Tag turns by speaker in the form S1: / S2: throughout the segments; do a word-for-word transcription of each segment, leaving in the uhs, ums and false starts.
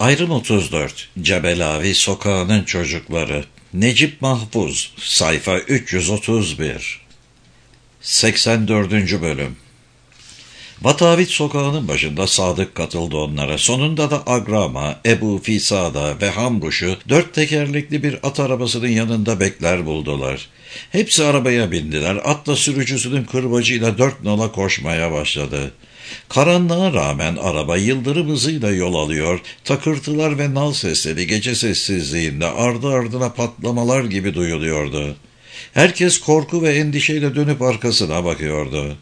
S1: Ayrım otuz dört. Cebelavi Sokağı'nın Çocukları. Necip Mahfuz. Sayfa üç yüz otuz bir. seksen dördüncü bölüm. Batavit Sokağı'nın başında Sadık katıldı onlara. Sonunda da Agrama, Ebu Fisada ve Hamruş'u dört tekerlekli bir at arabasının yanında bekler buldular. Hepsi arabaya bindiler. Atla sürücüsünün kırbacıyla dört nala koşmaya başladı. Karanlığa rağmen araba yıldırım hızıyla yol alıyor, takırtılar ve nal sesleri gece sessizliğinde ardı ardına patlamalar gibi duyuluyordu. Herkes korku ve endişeyle dönüp arkasına bakıyordu.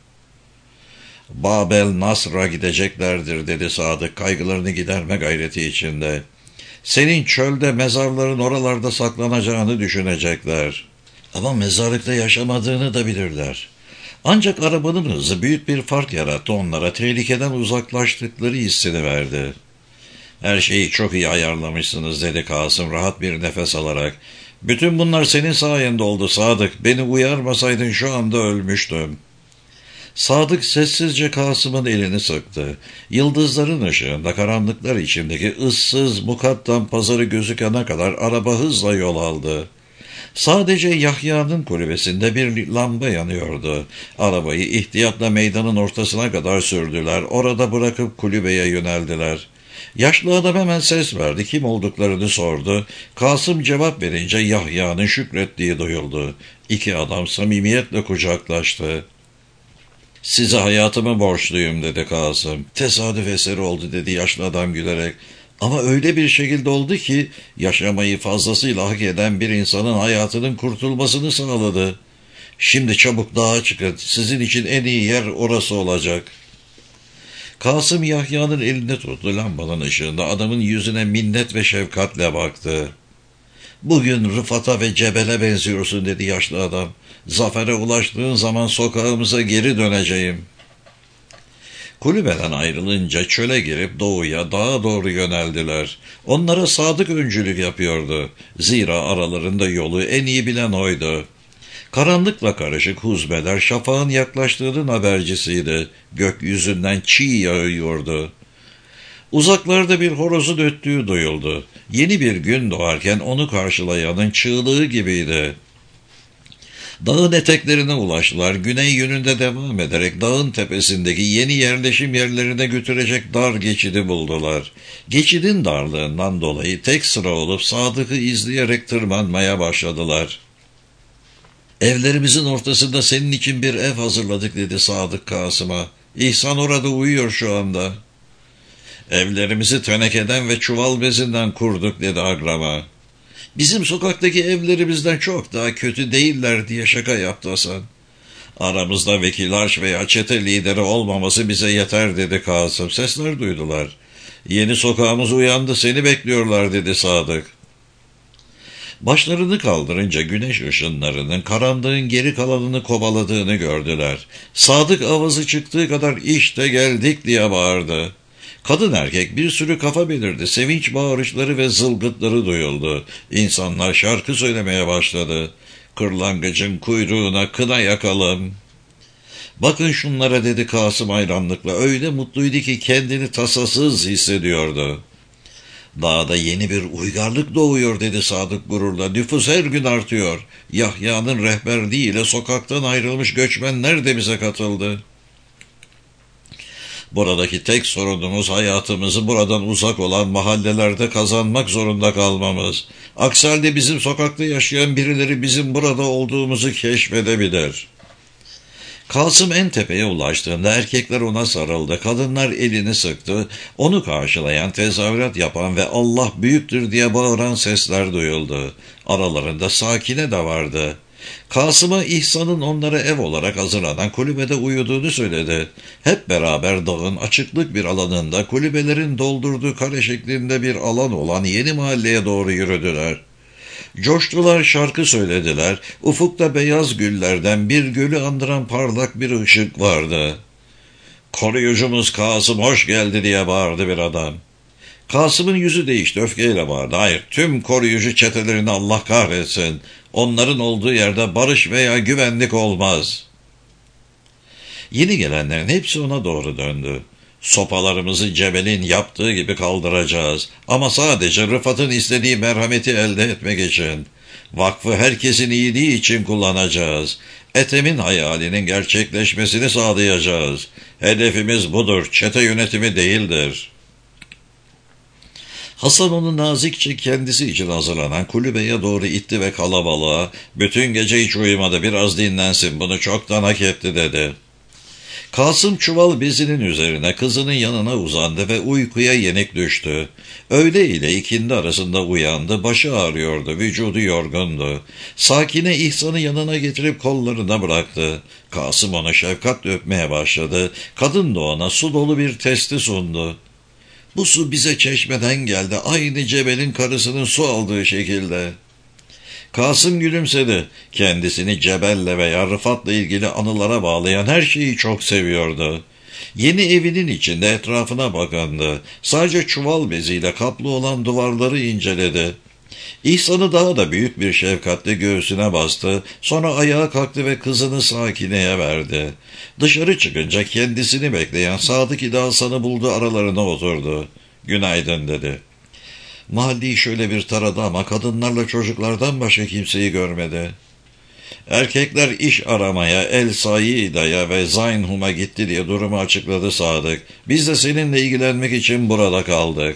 S1: "Babel Nasr'a gideceklerdir," dedi Sadık kaygılarını giderme gayreti içinde. "Senin çölde mezarların oralarda saklanacağını düşünecekler. Ama mezarlıkta yaşamadığını da bilirler." Ancak arabanın hızı büyük bir fark yarattı, onlara tehlikeden uzaklaştıkları hissini verdi. "Her şeyi çok iyi ayarlamışsınız," dedi Kasım rahat bir nefes alarak. "Bütün bunlar senin sayende oldu Sadık. Beni uyarmasaydın şu anda ölmüştüm." Sadık sessizce Kasım'ın elini sıktı. Yıldızların ışığında karanlıklar içindeki ıssız mukaddan pazarı gözükene kadar araba hızla yol aldı. Sadece Yahya'nın kulübesinde bir lamba yanıyordu. Arabayı ihtiyatla meydanın ortasına kadar sürdüler. Orada bırakıp kulübeye yöneldiler. Yaşlı adam hemen ses verdi. Kim olduklarını sordu. Kasım cevap verince Yahya'nın şükrettiği duyuldu. İki adam samimiyetle kucaklaştı. "Size hayatımı borçluyum," dedi Kasım. "Tesadüf eseri oldu," dedi yaşlı adam gülerek. "Ama öyle bir şekilde oldu ki yaşamayı fazlasıyla hak eden bir insanın hayatının kurtulmasını sağladı. Şimdi çabuk dağa çıkın. Sizin için en iyi yer orası olacak." Kasım Yahya'nın elini tuttu. Lambanın ışığında adamın yüzüne minnet ve şefkatle baktı. "Bugün Rıfat'a ve Cebel'e benziyorsun," dedi yaşlı adam. "Zafere ulaştığın zaman sokağımıza geri döneceğim." Kulübeden ayrılınca çöle girip doğuya, dağa doğru yöneldiler. Onlara Sadık öncülük yapıyordu. Zira aralarında yolu en iyi bilen oydu. Karanlıkla karışık huzmeler şafağın yaklaştığının habercisiydi. Gökyüzünden çiğ yağıyordu. Uzaklarda bir horozun öttüğü duyuldu. Yeni bir gün doğarken onu karşılayanın çığlığı gibiydi. Dağın eteklerine ulaştılar. Güney yönünde devam ederek dağın tepesindeki yeni yerleşim yerlerine götürecek dar geçidi buldular. Geçidin darlığından dolayı tek sıra olup Sadık'ı izleyerek tırmanmaya başladılar. "Evlerimizin ortasında senin için bir ev hazırladık," dedi Sadık Kasım'a. "İhsan orada uyuyor şu anda." "Evlerimizi tenekeden ve çuval bezinden kurduk," dedi Agrama. "Bizim sokaktaki evlerimizden çok daha kötü değiller," diye şaka yaptı Hasan. "Aramızda vekil arş veya çete lideri olmaması bize yeter," dedi Kasım. Sesler duydular. "Yeni sokağımız uyandı, seni bekliyorlar," dedi Sadık. Başlarını kaldırınca güneş ışınlarının karanlığın geri kalanını kovaladığını gördüler. Sadık avazı çıktığı kadar "İşte geldik," diye bağırdı. Kadın erkek bir sürü kafa belirdi. Sevinç bağırışları ve zılgıtları duyuldu. İnsanlar şarkı söylemeye başladı. "Kırlangıcın kuyruğuna kına yakalım." "Bakın şunlara," dedi Kasım hayranlıkla. Öyle mutluydu ki kendini tasasız hissediyordu. "Dağda yeni bir uygarlık doğuyor," dedi Sadık gururla. "Nüfus her gün artıyor. Yahya'nın rehberliğiyle sokaktan ayrılmış göçmenler de bize katıldı. Buradaki tek sorunumuz hayatımızı buradan uzak olan mahallelerde kazanmak zorunda kalmamız. Aksi halde bizim sokakta yaşayan birileri bizim burada olduğumuzu keşfedebilir." Kasım en tepeye ulaştığında erkekler ona sarıldı. Kadınlar elini sıktı. Onu karşılayan, tezahürat yapan ve "Allah büyüktür" diye bağıran sesler duyuldu. Aralarında Sakine de vardı. Kasım'a İhsan'ın onlara ev olarak hazırlanan kulübede uyuduğunu söyledi. Hep beraber dağın açıklık bir alanında kulübelerin doldurduğu kare şeklinde bir alan olan yeni mahalleye doğru yürüdüler. Coştular, şarkı söylediler. Ufukta beyaz güllerden bir gölü andıran parlak bir ışık vardı. "Koruyucumuz Kasım hoş geldi," diye bağırdı bir adam. Kasım'ın yüzü değişti, öfkeyle bağırdı. "Hayır, tüm koruyucu çetelerini Allah kahretsin. Onların olduğu yerde barış veya güvenlik olmaz." Yeni gelenlerin hepsi ona doğru döndü. Sopalarımızı Cebel'in yaptığı gibi kaldıracağız. Ama sadece Rıfat'ın istediği merhameti elde etmek için. Vakfı herkesin iyiliği için kullanacağız. Ethem'in hayalinin gerçekleşmesini sağlayacağız. Hedefimiz budur, çete yönetimi değildir. Hasan onu nazikçe kendisi için hazırlanan kulübeye doğru itti ve kalabalığa, bütün gece hiç uyumadı, biraz dinlensin, bunu çoktan hak etti dedi. Kasım çuval bezinin üzerine kızının yanına uzandı ve uykuya yenik düştü. Öğle ile ikindi arasında uyandı, başı ağrıyordu, vücudu yorgundu. Sakine İhsan'ı yanına getirip kollarına bıraktı. Kasım onu şefkatle öpmeye başladı. Kadın da ona su dolu bir testi sundu. Bu su bize çeşmeden geldi, aynı Cebel'in karısının su aldığı şekilde. Kasım gülümsedi. Kendisini Cebel'le veya Rıfat'la ilgili anılara bağlayan her şeyi çok seviyordu. Yeni evinin içinde etrafına bakındı. Sadece çuval beziyle kaplı olan duvarları inceledi. İhsan'ı daha da büyük bir şefkatle göğsüne bastı. Sonra ayağa kalktı ve kızını Sakine'ye verdi. Dışarı çıkınca kendisini bekleyen Sadık ile Hasan'ı buldu, aralarına oturdu. "Günaydın" dedi. Mahalleyi şöyle bir taradı ama kadınlarla çocuklardan başka kimseyi görmedi. Erkekler iş aramaya, El Saida'ya ve Zaynhum'a gitti diye durumu açıkladı Sadık. Biz de seninle ilgilenmek için burada kaldık.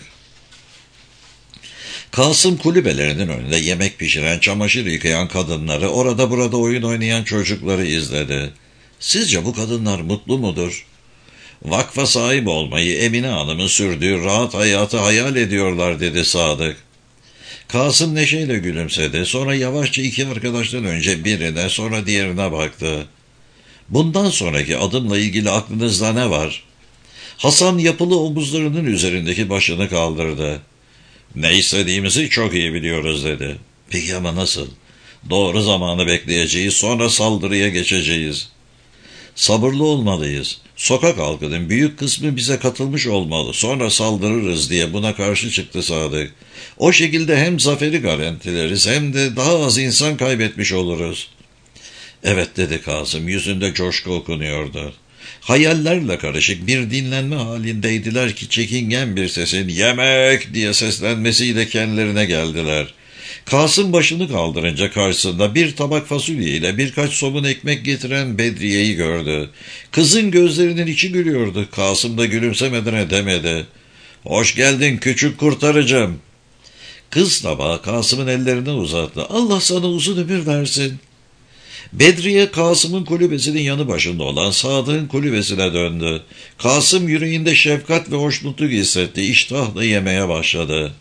S1: Kasım kulübelerinin önünde yemek pişiren, çamaşır yıkayan kadınları, orada burada oyun oynayan çocukları izledi. Sizce bu kadınlar mutlu mudur? Vakfa sahip olmayı Emine Hanım'ın sürdüğü rahat hayatı hayal ediyorlar dedi Sadık. Kasım neşeyle gülümsedi. Sonra yavaşça iki arkadaştan önce birine, sonra diğerine baktı. Bundan sonraki adımla ilgili aklınızda ne var? Hasan yapılı omuzlarının üzerindeki başını kaldırdı. Ne istediğimizi çok iyi biliyoruz dedi. Peki ama nasıl? Doğru zamanı bekleyeceğiz, sonra saldırıya geçeceğiz. Sabırlı olmalıyız. Sokak halkının büyük kısmı bize katılmış olmalı. Sonra saldırırız diye buna karşı çıktı Sadık. O şekilde hem zaferi garantileriz hem de daha az insan kaybetmiş oluruz. Evet dedi Kasım. Yüzünde coşku okunuyordu. Hayallerle karışık bir dinlenme halindeydiler ki çekingen bir sesin "yemek" diye seslenmesiyle kendilerine geldiler. Kasım başını kaldırınca karşısında bir tabak fasulye ile birkaç somun ekmek getiren Bedriye'yi gördü. Kızın gözlerinin içi gülüyordu. Kasım da gülümsemeden edemedi. "Hoş geldin küçük kurtarıcım." Kız tabağı Kasım'ın ellerine uzattı. "Allah sana uzun ömür versin." Bedriye Kasım'ın kulübesinin yanı başında olan Sadık'ın kulübesine döndü. Kasım yüreğinde şefkat ve hoşnutluk hissetti. İştahla yemeye başladı.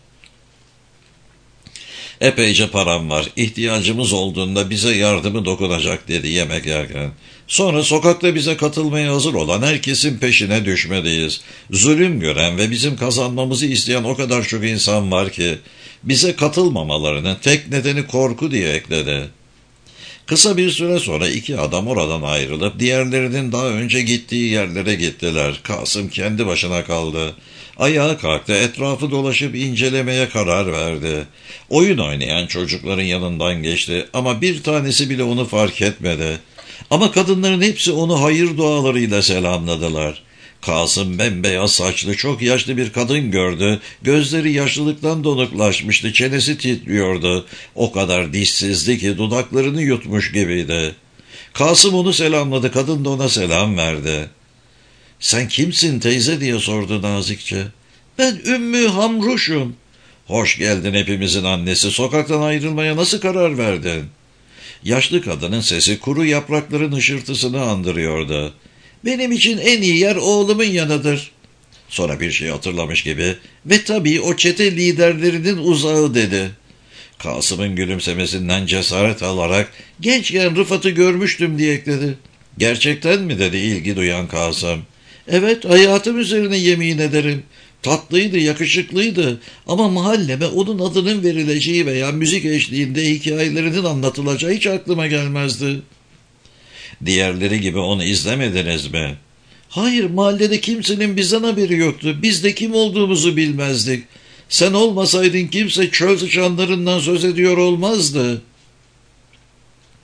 S1: "Epeyce param var. İhtiyacımız olduğunda bize yardımı dokunacak" dedi yemek yerken. "Sonra sokakta bize katılmaya hazır olan herkesin peşine düşmeliyiz. Zulüm gören ve bizim kazanmamızı isteyen o kadar çok insan var ki bize katılmamalarının tek nedeni korku" diye ekledi. Kısa bir süre sonra iki adam oradan ayrılıp diğerlerinin daha önce gittiği yerlere gittiler. Kasım kendi başına kaldı. Ayağa kalktı, etrafı dolaşıp incelemeye karar verdi. Oyun oynayan çocukların yanından geçti ama bir tanesi bile onu fark etmedi. Ama kadınların hepsi onu hayır dualarıyla selamladılar. Kasım bembeyaz saçlı, çok yaşlı bir kadın gördü. Gözleri yaşlılıktan donuklaşmıştı, çenesi titriyordu. O kadar dişsizdi ki dudaklarını yutmuş gibiydi. Kasım onu selamladı, kadın da ona selam verdi. "Sen kimsin teyze?" diye sordu nazikçe. "Ben Ümmü Hamruş'um." "Hoş geldin hepimizin annesi. Sokaktan ayrılmaya nasıl karar verdin?" Yaşlı kadının sesi kuru yaprakların hışırtısını andırıyordu. "Benim için en iyi yer oğlumun yanıdır." Sonra bir şey hatırlamış gibi, "Ve tabii o çete liderlerinin uzağı" dedi. Kasım'ın gülümsemesinden cesaret alarak, "Gençken Rıfat'ı görmüştüm" diye ekledi. "Gerçekten mi?" dedi ilgi duyan Kasım. "Evet, hayatım üzerine yemin ederim. Tatlıydı, yakışıklıydı ama mahalleme onun adının verileceği veya müzik eşliğinde hikayelerinin anlatılacağı hiç aklıma gelmezdi." "Diğerleri gibi onu izlemediniz mi?" "Hayır, mahallede kimsenin bizden haberi yoktu. Biz de kim olduğumuzu bilmezdik. Sen olmasaydın kimse çöl sıçanlarından söz ediyor olmazdı."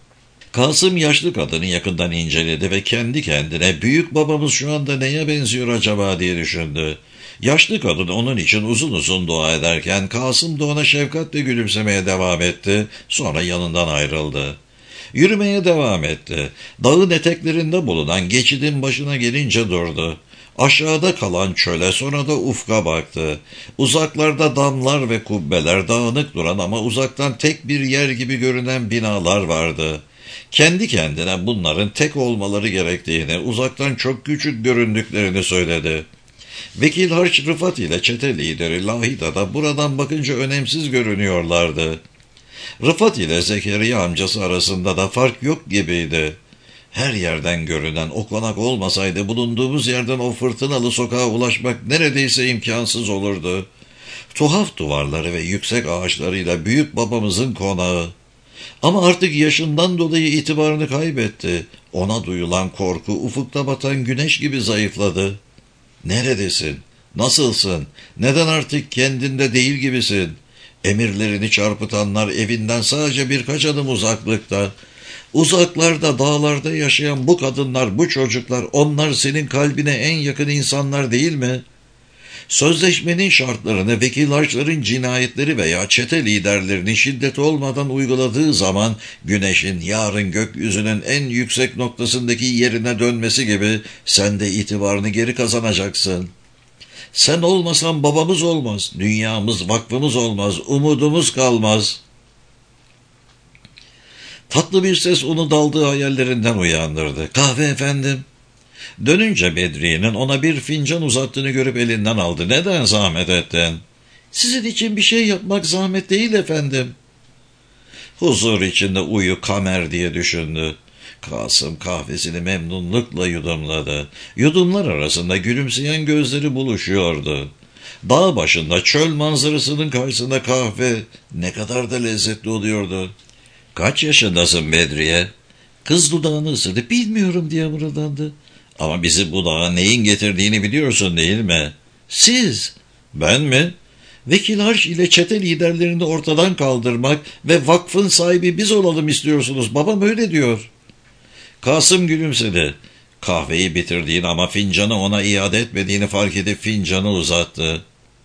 S1: Kasım yaşlı kadını yakından inceledi ve kendi kendine büyük babamız şu anda neye benziyor acaba diye düşündü. Yaşlı kadın onun için uzun uzun dua ederken Kasım da ona şefkatle gülümsemeye devam etti, sonra yanından ayrıldı. Yürümeye devam etti. Dağın eteklerinde bulunan geçidin başına gelince durdu. Aşağıda kalan çöle, sonra da ufka baktı. Uzaklarda damlar ve kubbeler, dağınık duran ama uzaktan tek bir yer gibi görünen binalar vardı. Kendi kendine bunların tek olmaları gerektiğini, uzaktan çok küçük göründüklerini söyledi. Vekil Harç Rıfat ile çete lideri Lahida da buradan bakınca önemsiz görünüyorlardı. Rıfat ile Zekeriya amcası arasında da fark yok gibiydi. Her yerden görünen o konak olmasaydı bulunduğumuz yerden o fırtınalı sokağa ulaşmak neredeyse imkansız olurdu. Tuhaf duvarları ve yüksek ağaçlarıyla büyük babamızın konağı. Ama artık yaşından dolayı itibarını kaybetti. Ona duyulan korku ufukta batan güneş gibi zayıfladı. Neredesin? Nasılsın? Neden artık kendinde değil gibisin? Emirlerini çarpıtanlar evinden sadece birkaç adım uzaklıkta. Uzaklarda, dağlarda yaşayan bu kadınlar, bu çocuklar, onlar senin kalbine en yakın insanlar değil mi? Sözleşmenin şartlarını vekil harçların cinayetleri veya çete liderlerinin şiddet olmadan uyguladığı zaman güneşin yarın gökyüzünün en yüksek noktasındaki yerine dönmesi gibi sen de itibarını geri kazanacaksın. Sen olmasan babamız olmaz, dünyamız, vakfımız olmaz, umudumuz kalmaz. Tatlı bir ses onu daldığı hayallerinden uyandırdı. Kahve efendim. Dönünce Bedriye'nin ona bir fincan uzattığını görüp elinden aldı. Neden zahmet ettin? Sizin için bir şey yapmak zahmet değil efendim. Huzur içinde uyu Kamer diye düşündü. Kasım kahvesini memnunlukla yudumladı. Yudumlar arasında gülümseyen gözleri buluşuyordu. Dağ başında çöl manzarasının karşısında kahve ne kadar da lezzetli oluyordu. Kaç yaşındasın Bedriye? Kız dudağını ısırdı. Bilmiyorum diye mırıldandı. Ama bizi bu dağa neyin getirdiğini biliyorsun değil mi? Siz. Ben mi? Vekil Harç ile çete liderlerini ortadan kaldırmak ve vakfın sahibi biz olalım istiyorsunuz. Babam öyle diyor. Kasım gülümsedi. Kahveyi bitirdiğini ama fincanı ona iade etmediğini fark edip fincanı uzattı.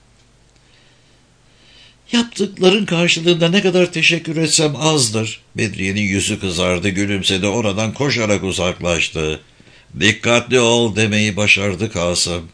S1: Yaptıkların karşılığında ne kadar teşekkür etsem azdır. Bedriye'nin yüzü kızardı, gülümsedi, oradan koşarak uzaklaştı. Dikkatli ol demeyi başardı Kasım.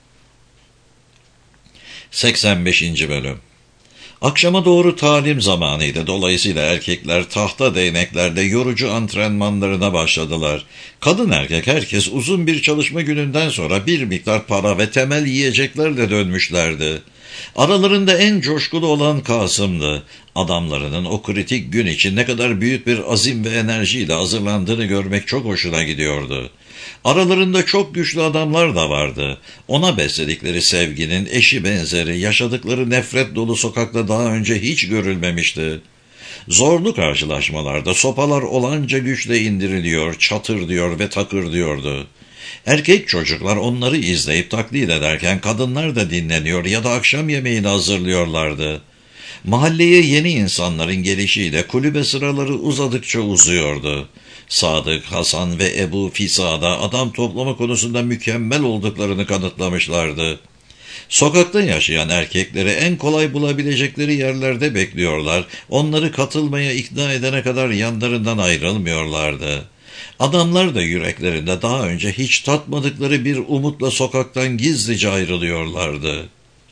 S1: seksen beşinci Bölüm. Akşama doğru talim zamanıydı. Dolayısıyla erkekler tahta değneklerde yorucu antrenmanlarına başladılar. Kadın erkek herkes uzun bir çalışma gününden sonra bir miktar para ve temel yiyeceklerle dönmüşlerdi. Aralarında en coşkulu olan Kasım'dı. Adamlarının o kritik gün için ne kadar büyük bir azim ve enerjiyle hazırlandığını görmek çok hoşuna gidiyordu. Aralarında çok güçlü adamlar da vardı. Ona besledikleri sevginin eşi benzeri, yaşadıkları nefret dolu sokakta daha önce hiç görülmemişti. Zorlu karşılaşmalarda sopalar olanca güçle indiriliyor, çatır diyor ve takır diyordu. Erkek çocuklar onları izleyip taklit ederken kadınlar da dinleniyor ya da akşam yemeğini hazırlıyorlardı. Mahalleye yeni insanların gelişiyle kulübe sıraları uzadıkça uzuyordu. Sadık, Hasan ve Ebu Fisa'da adam toplama konusunda mükemmel olduklarını kanıtlamışlardı. Sokakta yaşayan erkekleri en kolay bulabilecekleri yerlerde bekliyorlar, onları katılmaya ikna edene kadar yanlarından ayrılmıyorlardı. Adamlar da yüreklerinde daha önce hiç tatmadıkları bir umutla sokaktan gizlice ayrılıyorlardı.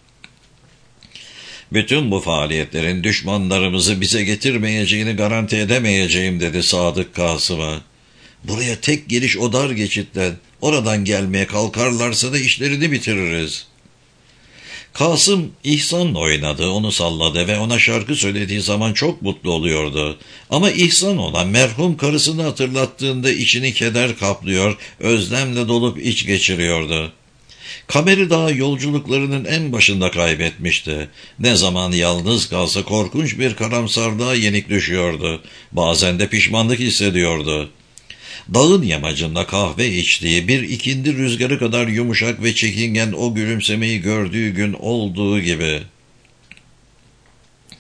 S1: Bütün bu faaliyetlerin düşmanlarımızı bize getirmeyeceğini garanti edemeyeceğim dedi Sadık Kasım'a. Buraya tek giriş o dar geçitten, oradan gelmeye kalkarlarsa da işlerini bitiririz. Kasım İhsan'la oynadı, onu salladı ve ona şarkı söylediği zaman çok mutlu oluyordu. Ama İhsan ona merhum karısını hatırlattığında içini keder kaplıyor, özlemle dolup iç geçiriyordu. Kamer'i daha yolculuklarının en başında kaybetmişti. Ne zaman yalnız kalsa korkunç bir karamsarlığa yenik düşüyordu. Bazen de pişmanlık hissediyordu. Dağın yamacında kahve içtiği bir ikindi rüzgarı kadar yumuşak ve çekingen o gülümsemeyi gördüğü gün olduğu gibi.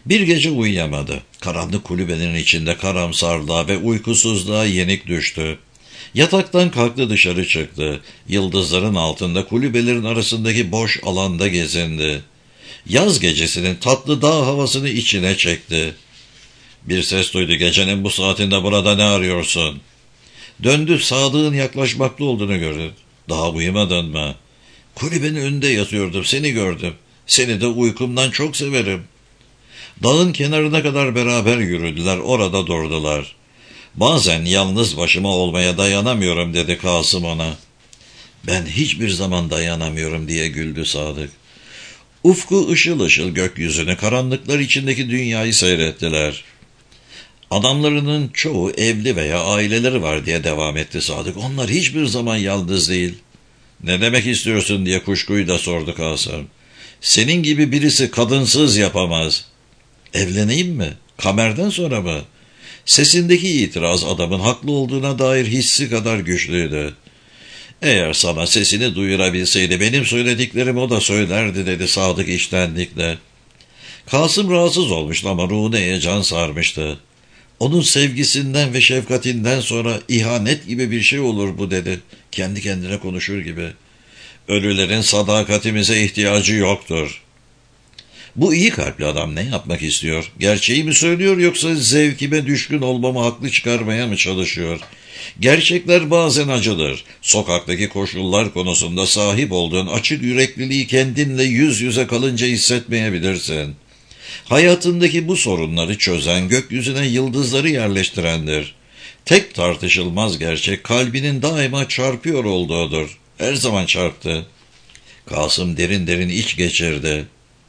S1: Bir gece uyuyamadı. Karanlık kulübenin içinde karamsarlığa ve uykusuzluğa yenik düştü. Yataktan kalktı, dışarı çıktı. Yıldızların altında kulübelerin arasındaki boş alanda gezindi. Yaz gecesinin tatlı dağ havasını içine çekti. Bir ses duydu. Gecenin bu saatinde burada ne arıyorsun? Döndü, Sadık'ın yaklaşmakta olduğunu gördü. Daha uyumadın mı? Kulübenin önünde yatıyordum, seni gördüm. Seni de uykumdan çok severim. Dağın kenarına kadar beraber yürüdüler, orada durdular. Bazen yalnız başıma olmaya dayanamıyorum dedi Kasım ona. Ben hiçbir zaman dayanamıyorum diye güldü Sadık. Ufku ışıl ışıl gökyüzünü, karanlıklar içindeki dünyayı seyrettiler. Adamlarının çoğu evli veya aileleri var diye devam etti Sadık. Onlar hiçbir zaman yalnız değil. Ne demek istiyorsun diye kuşkuyu da sordu Kasım. Senin gibi birisi kadınsız yapamaz. Evleneyim mi? Kamerden sonra mı? Sesindeki itiraz adamın haklı olduğuna dair hissi kadar güçlüydü. Eğer sana sesini duyurabilseydi benim söylediklerimi o da söylerdi dedi Sadık içtenlikle. Kasım rahatsız olmuştu ama ruhunu heyecan sarmıştı. Onun sevgisinden ve şefkatinden sonra ihanet gibi bir şey olur bu dedi. Kendi kendine konuşur gibi. Ölülerin sadakatimize ihtiyacı yoktur. Bu iyi kalpli adam ne yapmak istiyor? Gerçeği mi söylüyor yoksa zevkime düşkün olmamı haklı çıkarmaya mı çalışıyor? Gerçekler bazen acıdır. Sokaktaki koşullar konusunda sahip olduğun açık yürekliliği kendinle yüz yüze kalınca hissetmeyebilirsin. Hayatındaki bu sorunları çözen, gökyüzüne yıldızları yerleştirendir. Tek tartışılmaz gerçek kalbinin daima çarpıyor olduğudur. Her zaman çarptı. Kasım derin derin iç geçirdi.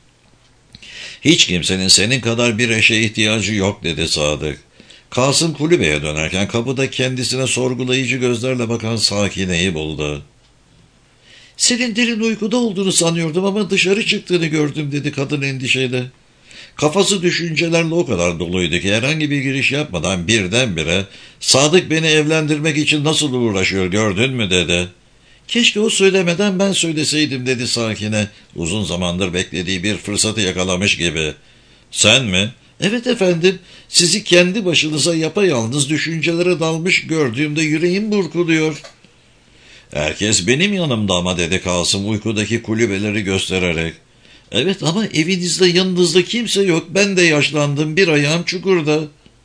S1: Hiç kimsenin senin kadar bir eşe ihtiyacı yok dedi Sadık. Kasım kulübeye dönerken kapıda kendisine sorgulayıcı gözlerle bakan Sakine'yi buldu. Senin derin uykuda olduğunu sanıyordum ama dışarı çıktığını gördüm dedi kadın endişeyle. Kafası düşüncelerle o kadar doluydu ki herhangi bir giriş yapmadan birdenbire Sadık beni evlendirmek için nasıl uğraşıyor gördün mü dedi. Keşke o söylemeden ben söyleseydim dedi Sakine. Uzun zamandır beklediği bir fırsatı yakalamış gibi. Sen mi? Evet efendim. Sizi kendi başınıza yapayalnız düşüncelere dalmış gördüğümde yüreğim burkuluyor. Herkes benim yanımda ama dedi Kasım uykudaki kulübeleri göstererek. Evet ama evinizde yanınızda kimse yok. Ben de yaşlandım. Bir ayağım çukurda.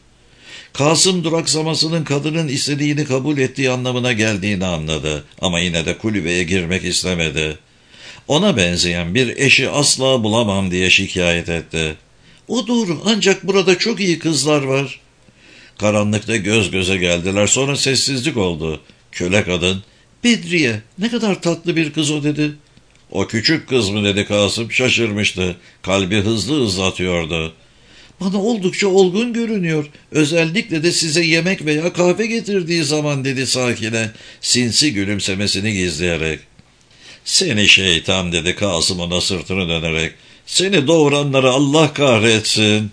S1: Kasım duraksamasının kadının istediğini kabul ettiği anlamına geldiğini anladı. Ama yine de kulübeye girmek istemedi. Ona benzeyen bir eşi asla bulamam diye şikayet etti. O doğru ancak burada çok iyi kızlar var. Karanlıkta göz göze geldiler, sonra sessizlik oldu. Köle kadın, Bedriye ne kadar tatlı bir kız o dedi. O küçük kız mı dedi Kasım, şaşırmıştı. Kalbi hızlı hızlı atıyordu. Bana oldukça olgun görünüyor. Özellikle de size yemek veya kahve getirdiği zaman dedi Sakine, sinsi gülümsemesini gizleyerek. Seni şeytan dedi Kasım ona sırtını dönerek. Seni doğuranları Allah kahretsin.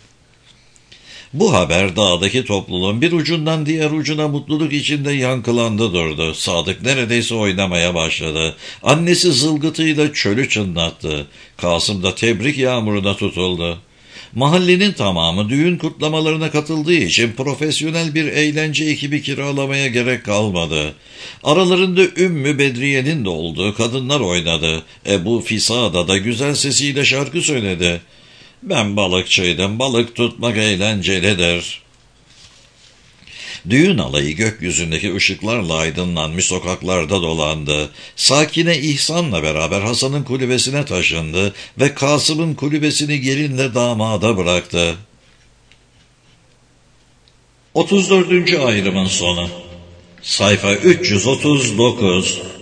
S1: Bu haber dağdaki topluluğun bir ucundan diğer ucuna mutluluk içinde yankılandı durdu. Sadık neredeyse oynamaya başladı. Annesi zılgıtıyla çölü çınlattı. Kasım da tebrik yağmuruna tutuldu. Mahallenin tamamı düğün kutlamalarına katıldığı için profesyonel bir eğlence ekibi kiralamaya gerek kalmadı. Aralarında Ümmü Bedriye'nin de olduğu kadınlar oynadı. Ebu Fisada da güzel sesiyle şarkı söyledi. Ben balıkçıydım, balık tutmak eğlencelidir. Düğün alayı gökyüzündeki ışıklarla aydınlanmış sokaklarda dolandı. Sakine İhsan'la beraber Hasan'ın kulübesine taşındı ve Kasım'ın kulübesini gelinle damada bıraktı. otuz dördüncü ayrımın sonu. Sayfa üç yüz otuz dokuz.